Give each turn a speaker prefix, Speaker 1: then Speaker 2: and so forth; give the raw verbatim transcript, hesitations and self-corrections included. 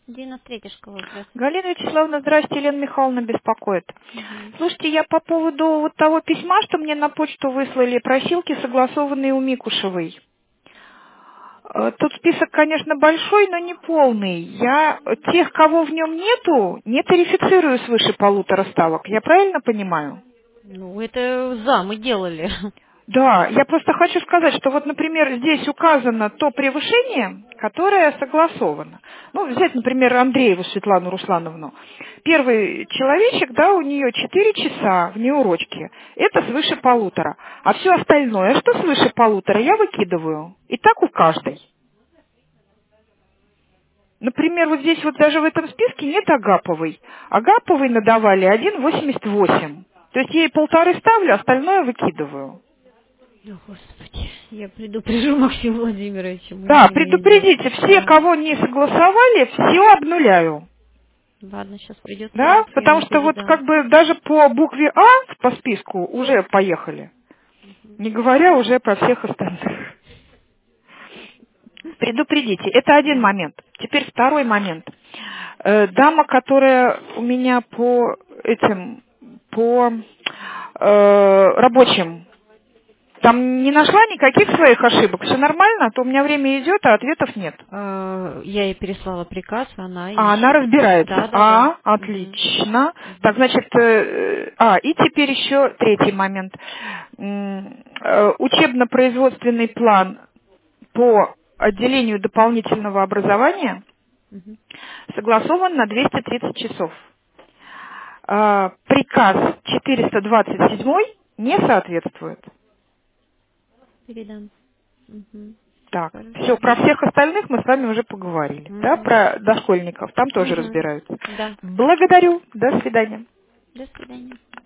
Speaker 1: девяносто третья школа, здравствуйте.
Speaker 2: Галина Вячеславовна, здрасте, Елена Михайловна беспокоит.
Speaker 1: Угу.
Speaker 2: Слушайте, я по поводу вот того письма, что мне на почту выслали, просилки, согласованные у Микушевой. Э, Тут список, конечно, большой, но не полный. Я тех, кого в нем нету, не тарифицирую свыше полутора ставок. Я правильно понимаю?
Speaker 1: Ну, это за, мы делали.
Speaker 2: Да, я просто хочу сказать, что вот, например, здесь указано то превышение, которое согласовано. Ну, взять, например, Андрееву Светлану Руслановну. Первый человечек, да, у нее четыре часа вне урочки. Это свыше полутора. А все остальное, что свыше полутора, я выкидываю. И так у каждой. Например, вот здесь вот даже в этом списке нет Агаповой. Агаповой надавали один восемьдесят восемь. То есть ей полторы ставлю, остальное выкидываю.
Speaker 1: О, Господи, я предупрежу Максима Владимировича, мы
Speaker 2: Да,
Speaker 1: не имеем.
Speaker 2: предупредите, все,
Speaker 1: Да.
Speaker 2: кого не согласовали, все обнуляю.
Speaker 1: Ладно, сейчас придется,
Speaker 2: Да,
Speaker 1: я
Speaker 2: потому
Speaker 1: ему
Speaker 2: что вот
Speaker 1: передам.
Speaker 2: как бы даже по букве А по списку уже поехали. Не говоря уже про всех остальных. Предупредите. Это один момент. Теперь второй момент. Э, Дама, которая у меня по этим, по э, рабочим, там не нашла никаких своих ошибок. Все нормально, а то у меня время идет, а ответов нет.
Speaker 1: А, Я ей переслала приказ, она
Speaker 2: А, она
Speaker 1: ищет.
Speaker 2: разбирается.
Speaker 1: Да, да, да.
Speaker 2: А,
Speaker 1: Мгм.
Speaker 2: отлично. Так,
Speaker 1: Мгм.
Speaker 2: значит, э, а, и теперь еще третий момент. М, э, Учебно-производственный план по отделению дополнительного образования
Speaker 1: Мгм.
Speaker 2: согласован на двести тридцать часов. А, Приказ четыреста двадцать семь не соответствует.
Speaker 1: Передам. Мгм.
Speaker 2: Так, все,
Speaker 1: Хорошо.
Speaker 2: про всех остальных мы с вами уже поговорили. Да,
Speaker 1: Мгм.
Speaker 2: про дошкольников, там тоже
Speaker 1: Мгм.
Speaker 2: разбираются.
Speaker 1: Да.
Speaker 2: Благодарю, до свидания.
Speaker 1: До свидания.